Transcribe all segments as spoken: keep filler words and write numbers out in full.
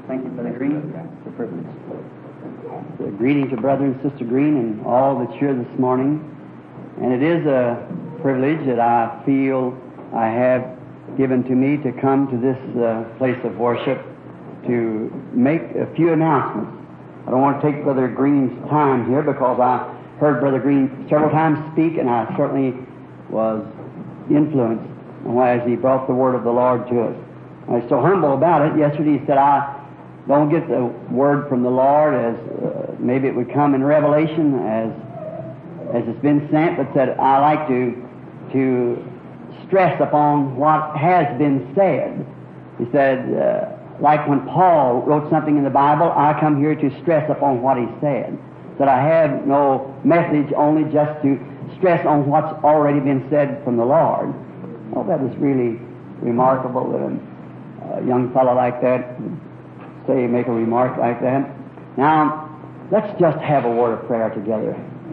Thank you, Brother Green. It's a privilege. So, greetings to Brother and Sister Green and all that's here this morning. And it is a privilege that I feel I have given to me to come to this uh, place of worship to make a few announcements. I don't want to take Brother Green's time here because I heard Brother Green several times speak, and I certainly was influenced as he brought the word of the Lord to us. I was so humble about it. Yesterday he said, I don't get the word from the Lord as uh, maybe it would come in Revelation as as it's been sent, but said, I like to to stress upon what has been said. He said, uh, like when Paul wrote something in the Bible, I come here to stress upon what he said. That I have no message, only just to stress on what's already been said from the Lord. Oh, that is really remarkable that a, a young fellow like that would say, make a remark like that. Now, let's just have a word of prayer together.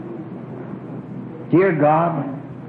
Dear God,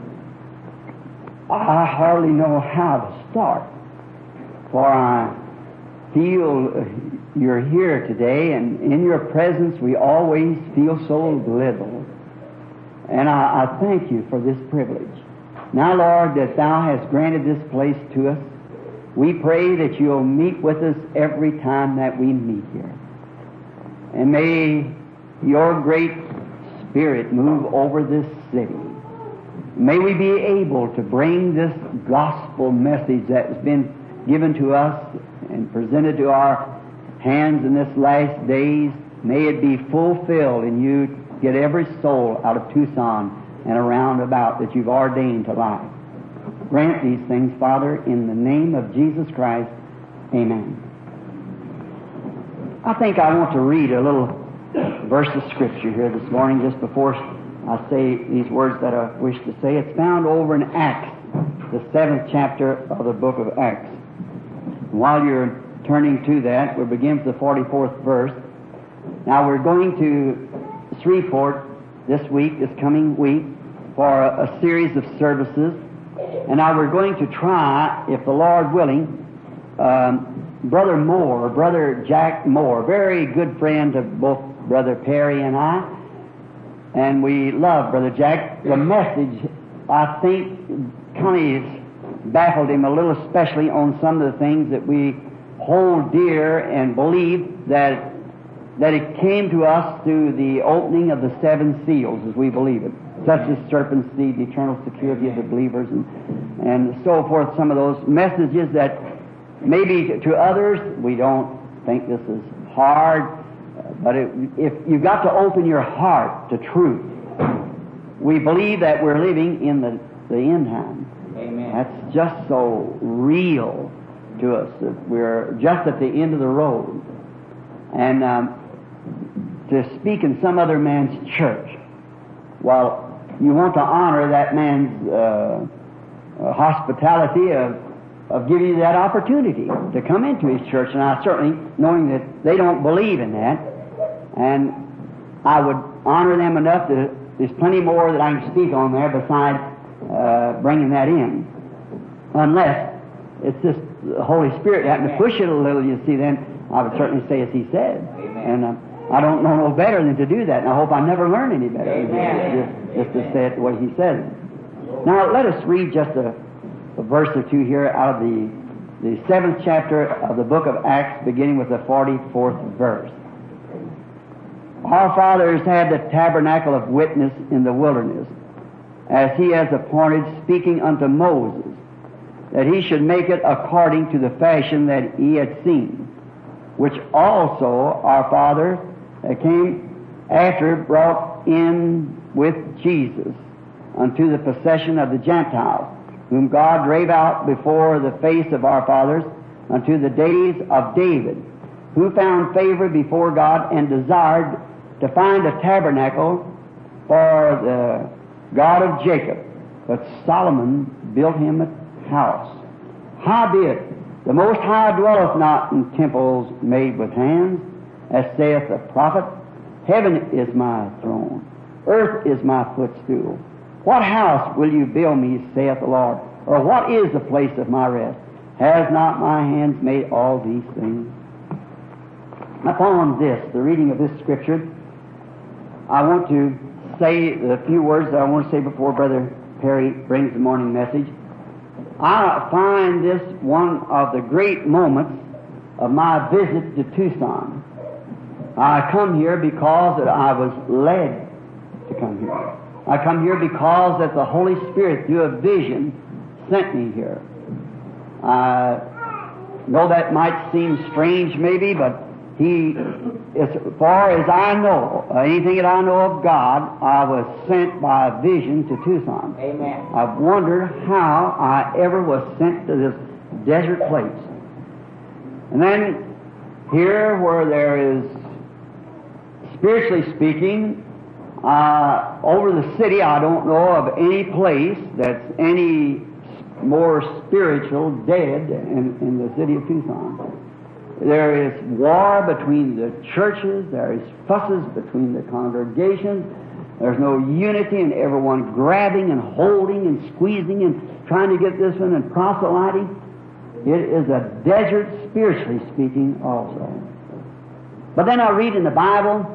I hardly know how to start, for I feel you're here today, and in your presence we always feel so little. And I, I thank you for this privilege. Now, Lord, that Thou hast granted this place to us, we pray that You'll meet with us every time that we meet here. And may Your great Spirit move over this city. May we be able to bring this gospel message that has been given to us and presented to our hands in this last days. May it be fulfilled and You get every soul out of Tucson and around about that You've ordained to life. Grant these things, Father, in the name of Jesus Christ. Amen. I think I want to read a little verse of Scripture here this morning just before I say these words that I wish to say. It's found over in Acts, the seventh chapter of the book of Acts. While you're turning to that, we'll begin with the forty-fourth verse. Now we're going to Shreveport this week, this coming week, for a, a series of services. And now we're going to try, if the Lord willing, um, Brother Moore, Brother Jack Moore, very good friend of both Brother Perry and I, and we love Brother Jack. The message, I think, kind of baffled him a little, especially on some of the things that we hold dear and believe that that it came to us through the opening of the seven seals, as we believe it, such as serpent's seed, the eternal security of the believers, and, and so forth. Some of those messages that maybe to, to others, we don't think this is hard, but it, if you've got to open your heart to truth, we believe that we're living in the, the end time. Amen. That's just so real to us, that we're just at the end of the road. And um, to speak in some other man's church, while you want to honor that man's uh, uh, hospitality of, of giving you that opportunity to come into his church, and I certainly, knowing that they don't believe in that, and I would honor them enough that there's plenty more that I can speak on there besides uh, bringing that in. Unless it's just the Holy Spirit happened to push it a little, you see, then I would certainly say as He said. Amen. And uh, I don't know no better than to do that, and I hope I never learn any better Amen. just, just to say it the way He said it. Now, let us read just a, a verse or two here out of the, the seventh chapter of the book of Acts, beginning with the forty-fourth verse. Our fathers had the tabernacle of witness in the wilderness, as He has appointed, speaking unto Moses, that he should make it according to the fashion that he had seen, which also our fathers that came after brought in with Jesus unto the possession of the Gentiles, whom God drave out before the face of our fathers unto the days of David, who found favor before God and desired to find a tabernacle for the God of Jacob. But Solomon built him a house. Howbeit, the Most High dwelleth not in temples made with hands, as saith the prophet, Heaven is my throne, earth is my footstool. What house will you build me, saith the Lord? Or what is the place of my rest? Has not my hands made all these things? Upon this, the reading of this Scripture, I want to say the few words that I want to say before Brother Perry brings the morning message. I find this one of the great moments of my visit to Tucson. I come here because that I was led to come here. I come here because that the Holy Spirit, through a vision, sent me here. I know that might seem strange maybe, but He, as far as I know, uh, anything that I know of God, I was sent by a vision to Tucson. Amen. I've wondered how I ever was sent to this desert place. And then here where there is, spiritually speaking, uh, over the city, I don't know of any place that's any more spiritual dead in, in the city of Tucson. There is war between the churches. There is fusses between the congregations. There's no unity, and everyone grabbing and holding and squeezing and trying to get this one and proselyting. It is a desert, spiritually speaking, also. But then I read in the Bible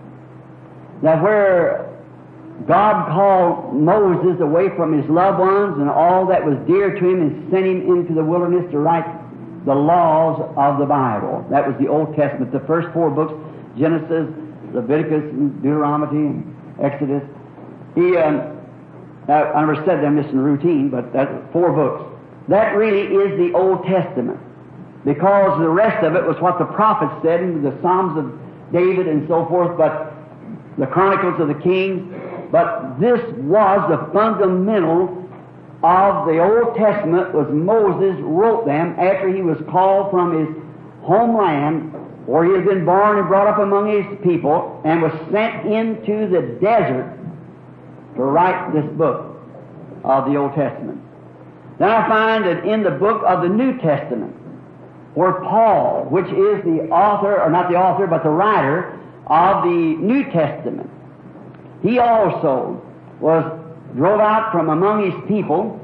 that where God called Moses away from his loved ones and all that was dear to him and sent him into the wilderness to write the laws of the Bible. That was the Old Testament, the first four books, Genesis, Leviticus, and Deuteronomy, and Exodus. He, um, I never said them just in routine, but that's four books. That really is the Old Testament, because the rest of it was what the prophets said in the Psalms of David and so forth, but the Chronicles of the Kings. But this was the fundamental of the Old Testament, was Moses wrote them after he was called from his homeland, where he had been born and brought up among his people, and was sent into the desert to write this book of the Old Testament. Then I find that in the book of the New Testament, where Paul, which is the author, or not the author, but the writer of the New Testament, he also was drove out from among his people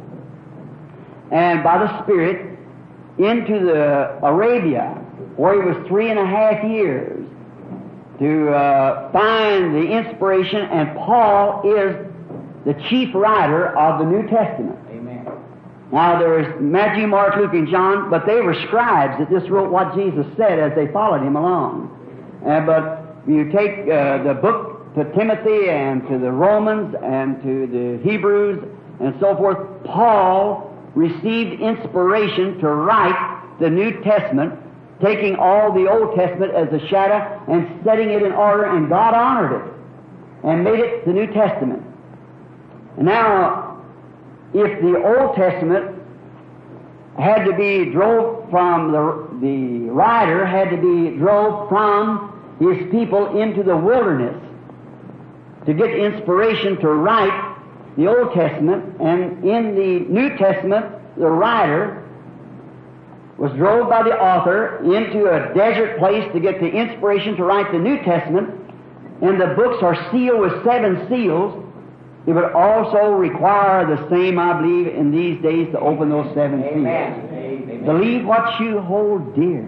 and by the Spirit into the Arabia, where he was three and a half years to uh, find the inspiration, and Paul is the chief writer of the New Testament. Amen. Now there is Matthew, Mark, Luke, and John, but they were scribes that just wrote what Jesus said as they followed him along. Uh, but you take uh, the book to Timothy and to the Romans and to the Hebrews and so forth, Paul received inspiration to write the New Testament, taking all the Old Testament as a shadow and setting it in order, and God honored it and made it the New Testament. And now, if the Old Testament had to be drove from, the, the writer had to be drove from his people into the wilderness to get inspiration to write the Old Testament, and in the New Testament, the writer was drove by the author into a desert place to get the inspiration to write the New Testament, and the books are sealed with seven seals. It would also require the same, I believe, in these days to open those seven Amen. seals. Amen. To leave what you hold dear,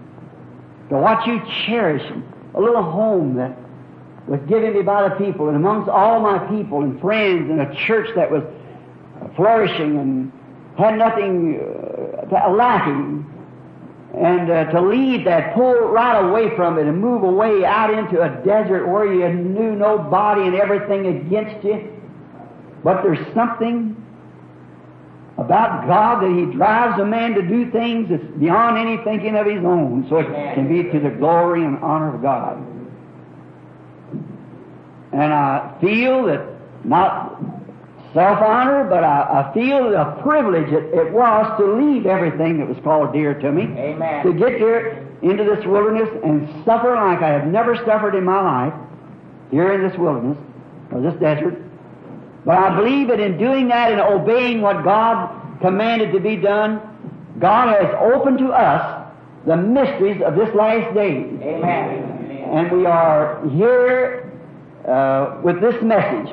to what you cherish, a little home that was given me by the people, and amongst all my people and friends, and a church that was flourishing and had nothing uh, lacking, and uh, to leave that, pull right away from it and move away out into a desert where you knew nobody and everything against you. But there's something about God that He drives a man to do things that's beyond any thinking of his own, so it can be to the glory and honor of God. And I feel that, not self-honor, but I, I feel the privilege it, it was to leave everything that was called dear to me. Amen. To get here into this wilderness and suffer like I have never suffered in my life, here in this wilderness, or this desert. But I believe that in doing that and obeying what God commanded to be done, God has opened to us the mysteries of this last day. Amen. And we are here Uh, with this message.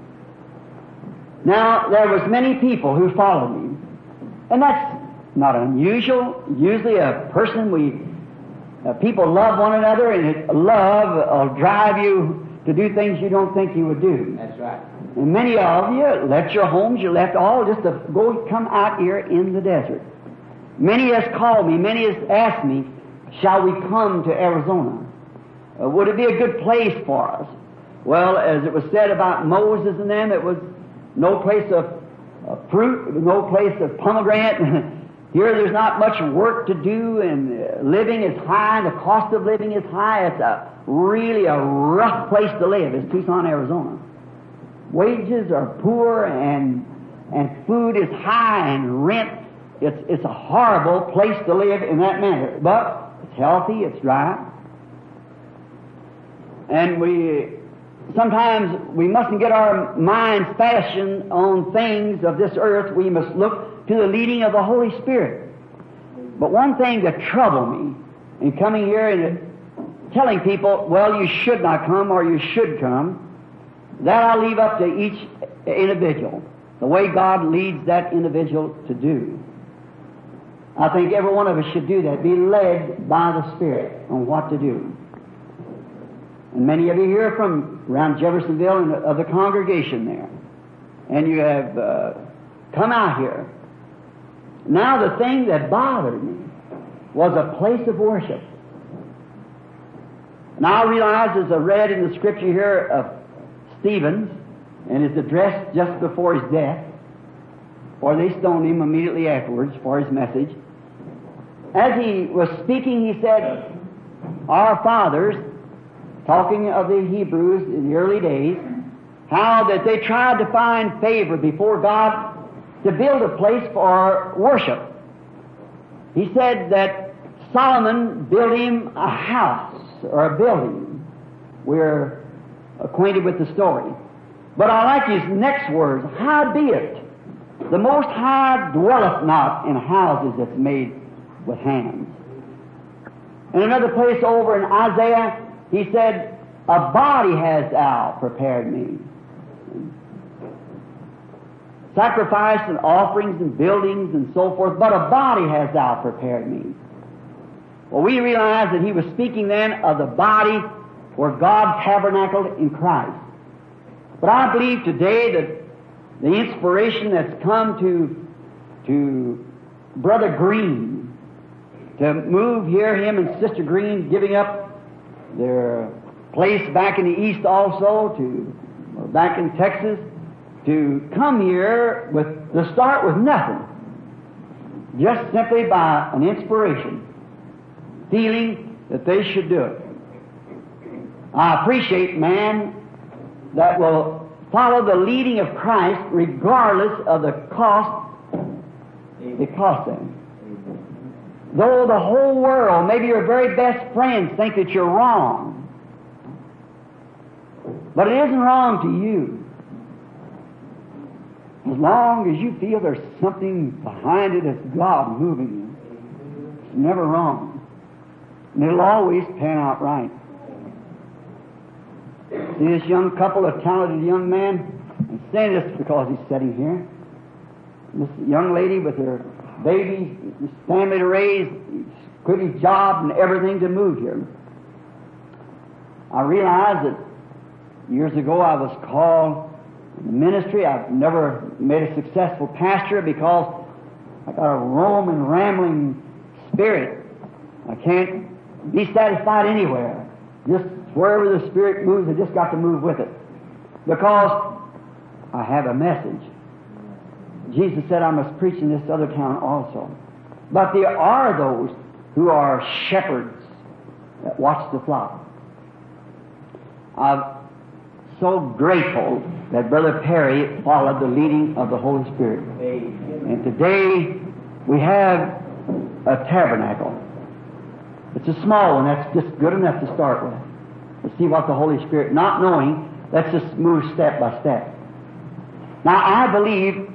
Now, there was many people who followed me, and that's not unusual. Usually a person, we Uh, people love one another, and it, love will drive you to do things you don't think you would do. That's right. And many of you left your homes, you left all just to go come out here in the desert. Many has called me, many has asked me, shall we come to Arizona? Uh, would it be a good place for us? Well, as it was said about Moses and them, it was no place of uh, fruit, no place of pomegranate. Here there's not much work to do, and uh, living is high, and the cost of living is high. It's a really a rough place to live. It's Tucson, Arizona. Wages are poor, and and food is high, and rent. It's it's a horrible place to live in that manner. But it's healthy, it's dry, and we sometimes we mustn't get our minds fastened on things of this earth. We must look to the leading of the Holy Spirit. But one thing that troubled me in coming here and telling people, well, you should not come or you should come, that I leave up to each individual, the way God leads that individual to do. I think every one of us should do that, be led by the Spirit on what to do. And many of you here from around Jeffersonville and of the congregation there, and you have uh, come out here. Now the thing that bothered me was a place of worship. And I realize, as I read in the scripture here of Stephen's, and his address just before his death, or they stoned him immediately afterwards for his message. As he was speaking, he said, our fathers, talking of the Hebrews in the early days, how that they tried to find favor before God to build a place for worship. He said that Solomon built him a house or a building. We're acquainted with the story. But I like his next words, howbeit, the Most High dwelleth not in houses that's made with hands. In another place over in Isaiah, he said, a body has thou prepared me. Sacrifice and offerings and buildings and so forth, but a body has thou prepared me. Well, we realize that he was speaking then of the body where God tabernacled in Christ. But I believe today that the inspiration that's come to, to Brother Green to move here, him and Sister Green giving up their place back in the East also, to or back in Texas, to come here with to start with nothing, just simply by an inspiration, feeling that they should do it. I appreciate man that will follow the leading of Christ regardless of the cost it costs them. Though the whole world, maybe your very best friends, think that you're wrong, but it isn't wrong to you. As long as you feel there's something behind it that's God moving you, it's never wrong. And it'll always pan out right. See this young couple, a talented young man? I'm saying this because he's sitting here. This young lady with her baby, this family to raise, quit his job and everything to move here. I realized that years ago I was called in the ministry. I've never made a successful pastor because I got a roaming, rambling spirit. I can't be satisfied anywhere. Just wherever the Spirit moves, I just got to move with it. Because I have a message. Jesus said I must preach in this other town also. But there are those who are shepherds that watch the flock. I'm so grateful that Brother Perry followed the leading of the Holy Spirit. And today we have a tabernacle. It's a small one. That's just good enough to start with. To see what the Holy Spirit, not knowing, let's just move step by step. Now I believe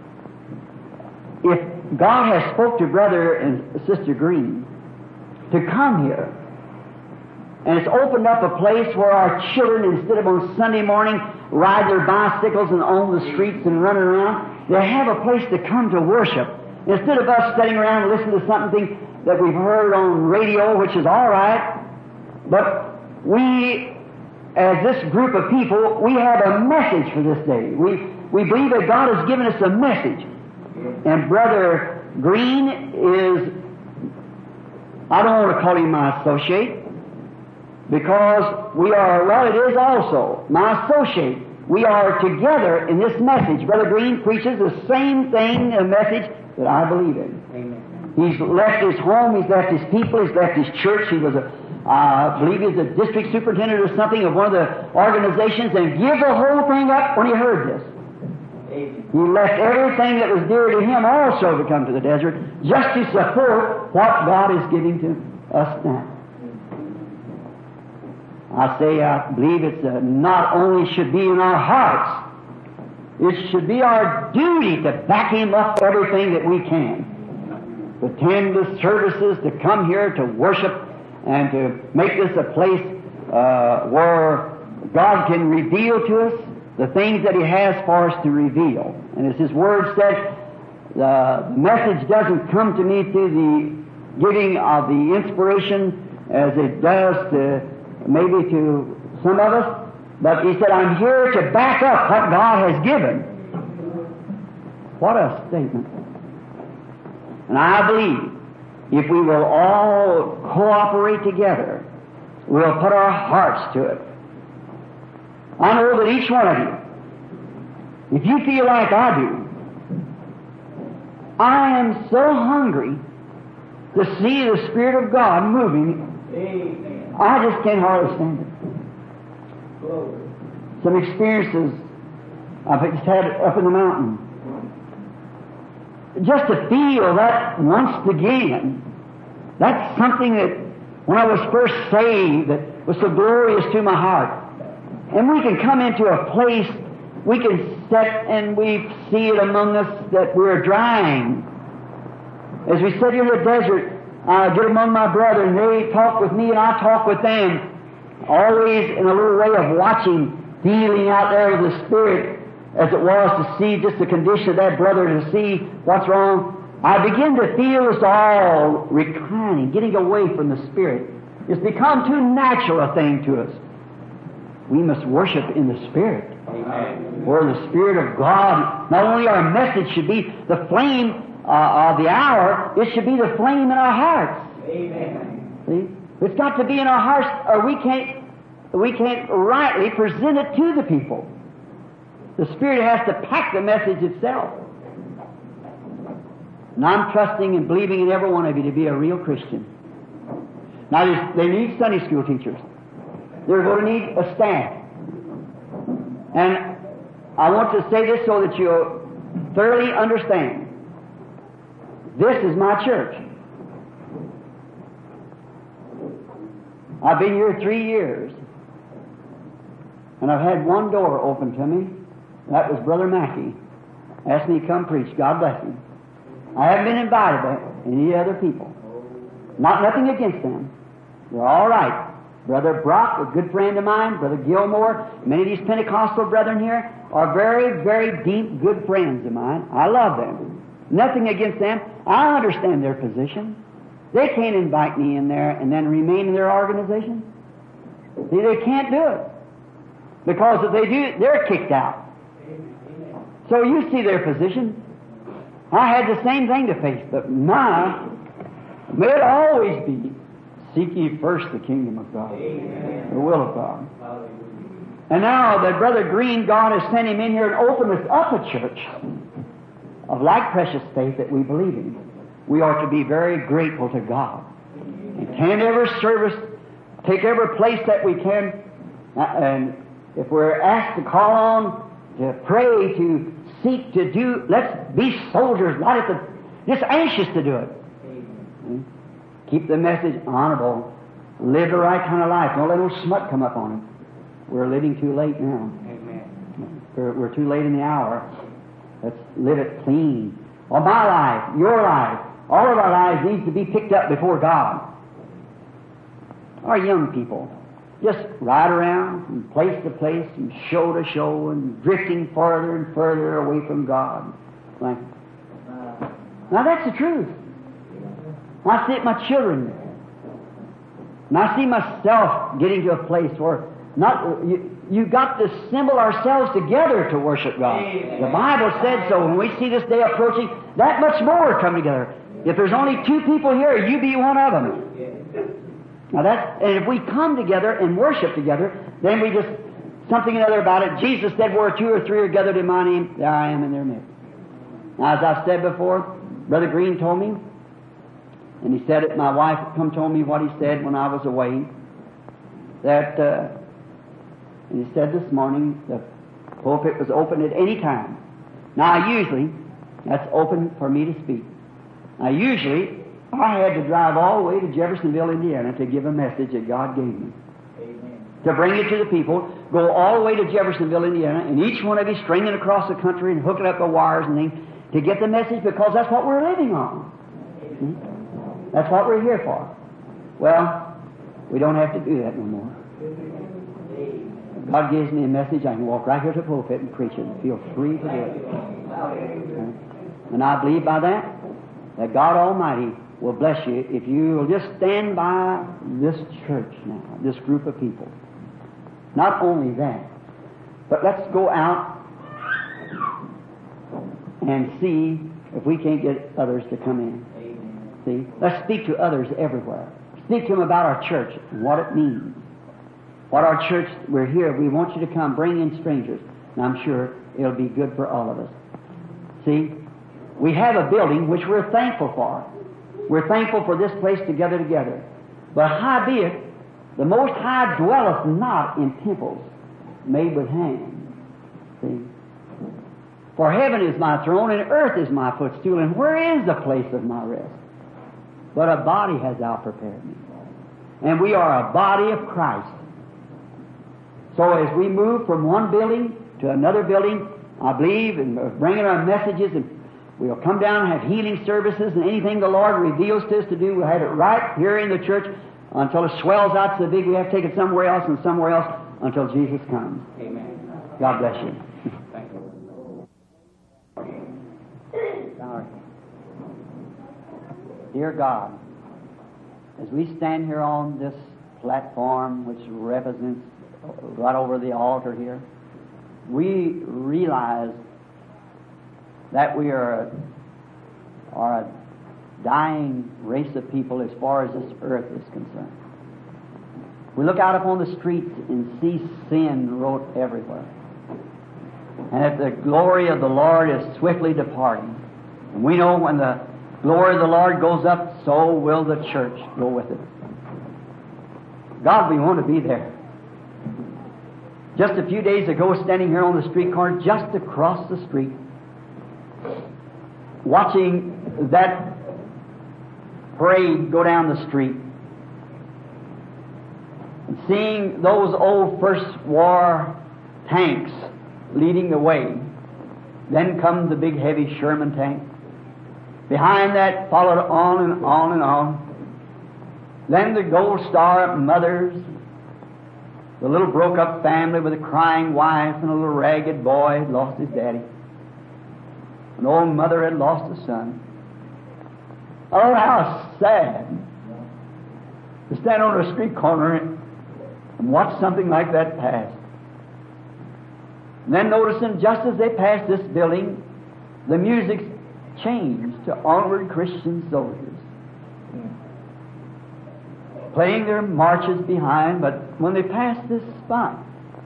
if God has spoke to Brother and Sister Green to come here, and it's opened up a place where our children, instead of on Sunday morning ride their bicycles and on the streets and run around, they have a place to come to worship. Instead of us sitting around and listening to something, that we've heard on radio, which is all right, but we, as this group of people, we have a message for this day. We, we believe that God has given us a message. And Brother Green is, I don't want to call him my associate, because we are, well, it is also my associate. We are together in this message. Brother Green preaches the same thing, a message that I believe in. Amen. He's left his home, he's left his people, he's left his church. He was a, uh, I believe he was a district superintendent or something of one of the organizations, and give the whole thing up when he heard this. Amen. He left everything that was dear to him also to come to the desert, just to support what God is giving to us now. I say, I believe it's uh, not only should be in our hearts, it should be our duty to back him up everything that we can. To attend the services, to come here to worship, and to make this a place uh, where God can reveal to us the things that He has for us to reveal. And as His Word said, the message doesn't come to me through the giving of the inspiration as it does to maybe to some of us, but He said, I'm here to back up what God has given. What a statement. And I believe if we will all cooperate together, we'll put our hearts to it. I know that each one of you, if you feel like I do, I am so hungry to see the Spirit of God moving. Amen. I just can't hardly stand it. Glory. Some experiences I've just had up in the mountain. Just to feel that once again, that's something that when I was first saved that was so glorious to my heart. And we can come into a place, we can sit and we see it among us that we're drying. As we sit here in the desert, I get among my brethren, they talk with me and I talk with them, always in a little way of watching, feeling out there of the Spirit, as it was to see just the condition of that brother, to see what's wrong. I begin to feel us all reclining, getting away from the Spirit. It's become too natural a thing to us. We must worship in the Spirit. Amen. Where the Spirit of God, not only our message should be the flame uh, of the hour, it should be the flame in our hearts. Amen. See? It's got to be in our hearts, or we can't, we can't rightly present it to the people. The Spirit has to pack the message itself. And I'm trusting and believing in every one of you to be a real Christian. Now, they need Sunday school teachers. They're going to need a staff. And I want to say this so that you'll thoroughly understand. This is my church. I've been here three years. And I've had one door open to me. That was Brother Mackey. Asked me to come preach. God bless him. I haven't been invited by any other people. Not nothing against them. They're all right. Brother Brock, a good friend of mine, Brother Gilmore, many of these Pentecostal brethren here are very, very deep, good friends of mine. I love them. Nothing against them. I understand their position. They can't invite me in there and then remain in their organization. See, they can't do it. Because if they do, they're kicked out. So you see their position. I had the same thing to face, but my, may it always be, seek ye first the kingdom of God, Amen. The will of God. Hallelujah. And now that Brother Green, God has sent him in here and opened us up a church of like precious faith that we believe in. We are to be very grateful to God. Attend every service, take every place that we can, and if we're asked to call on, to pray, to seek, to do, let's be soldiers, not at the, just anxious to do it. Amen. Keep the message honorable. Live the right kind of life. Don't let no smut come up on it. We're living too late now. Amen. We're, we're too late in the hour. Let's live it clean. Well, my life, your life, all of our lives needs to be picked up before God. Our young people just ride around from place to place, from show to show, and drifting further and further away from God. Like, now that's the truth. And I see it in my children. And I see myself getting to a place where not you, you got to assemble ourselves together to worship God. Amen. The Bible said so. When we see this day approaching, that much more come together. If there's only two people here, you be one of them. Now that, and if we come together and worship together, then we just something another about it. Jesus said, "Where two or three are gathered in my name, there I am in their midst." Now, as I've said before, Brother Green told me, and he said it. My wife come told me what he said when I was away. That. Uh, And he said this morning the pulpit was open at any time. Now, usually, that's open for me to speak. Now, usually, I had to drive all the way to Jeffersonville, Indiana to give a message that God gave me. Amen. To bring it to the people, go all the way to Jeffersonville, Indiana, and each one of you stringing across the country and hooking up the wires and things to get the message, because that's what we're living on. Hmm? That's what we're here for. Well, we don't have to do that no more. God gives me a message, I can walk right here to the pulpit and preach it and feel free to do it. And I believe by that, that God Almighty will bless you if you will just stand by this church now, this group of people. Not only that, but let's go out and see if we can't get others to come in. See? Let's speak to others everywhere. Speak to them about our church and what it means. What our church, we're here, we want you to come, bring in strangers. And I'm sure it'll be good for all of us. See, we have a building which we're thankful for. We're thankful for this place to gather together. But howbeit, the Most High dwelleth not in temples made with hands. See? For heaven is my throne, and earth is my footstool, and where is the place of my rest? But a body has thou prepared me. And we are a body of Christ. So as we move from one building to another building, I believe, and bringing our messages, and we'll come down and have healing services, and anything the Lord reveals to us to do, we'll have it right here in the church until it swells out so big we have to take it somewhere else and somewhere else until Jesus comes. Amen. God bless you. Thank you. Sorry. Dear God, as we stand here on this platform which represents right over the altar here, we realize that we are a, are a dying race of people as far as this earth is concerned. We look out upon the streets and see sin wrought everywhere. And that the glory of the Lord is swiftly departing. And we know when the glory of the Lord goes up, so will the church go with it. God, we want to be there. Just a few days ago, standing here on the street corner, just across the street, watching that parade go down the street, and seeing those old First War tanks leading the way. Then come the big heavy Sherman tank. Behind that followed on and on and on. Then the Gold Star mothers, the little broke-up family with a crying wife and a little ragged boy had lost his daddy. An old mother had lost a son. Oh, how sad to stand on a street corner and watch something like that pass. And then noticing just as they passed this building, the music changed to Onward Christian Soldiers, playing their marches behind, but when they passed this spot,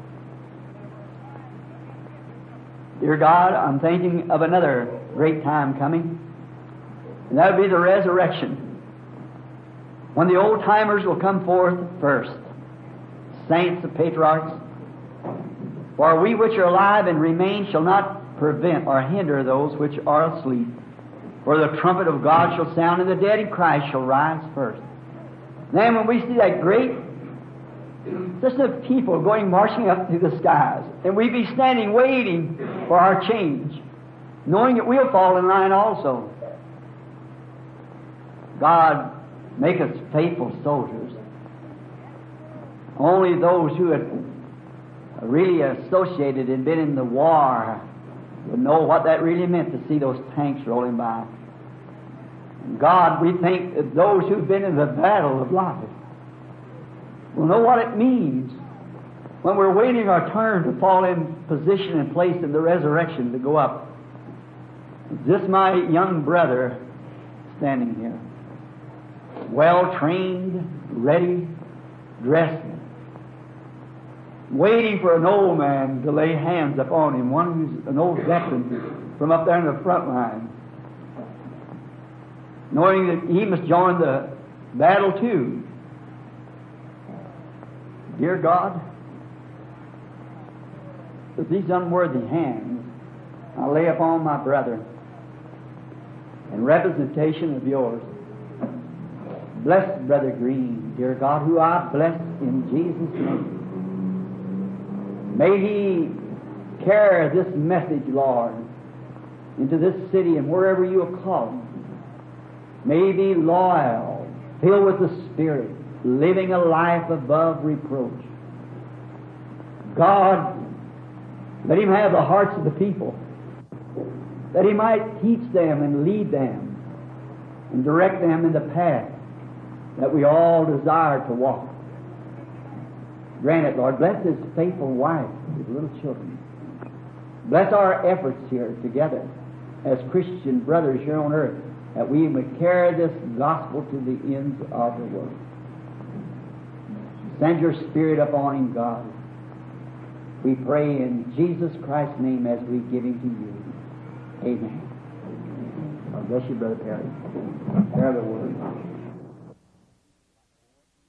dear God, I'm thinking of another great time coming, and that would be the resurrection, when the old-timers will come forth first, saints, the patriarchs. For we which are alive and remain shall not prevent or hinder those which are asleep. For the trumpet of God shall sound, and the dead in Christ shall rise first. Then when we see that great system of people going marching up through the skies, and we be standing waiting for our change, knowing that we'll fall in line also. God, make us faithful soldiers. Only those who had really associated and been in the war would know what that really meant to see those tanks rolling by. God, we think that those who've been in the battle of life will know what it means when we're waiting our turn to fall in position and place in the resurrection to go up. This my young brother standing here, well trained, ready, dressed, waiting for an old man to lay hands upon him, one who's an old veteran from up there in the front line, knowing that he must join the battle too. Dear God, with these unworthy hands, I lay upon my brother in representation of yours. Bless Brother Green, dear God, who I bless in Jesus' name. May he carry this message, Lord, into this city and wherever you have called him. May he be loyal, filled with the Spirit, living a life above reproach. God, let him have the hearts of the people, that he might teach them and lead them and direct them in the path that we all desire to walk. Grant it, Lord. Bless his faithful wife, his little children. Bless our efforts here together as Christian brothers here on earth, that we may carry this gospel to the ends of the world. Send your Spirit upon him, God. We pray in Jesus Christ's name as we give him to you. Amen. God bless you, Brother Perry. Share the word.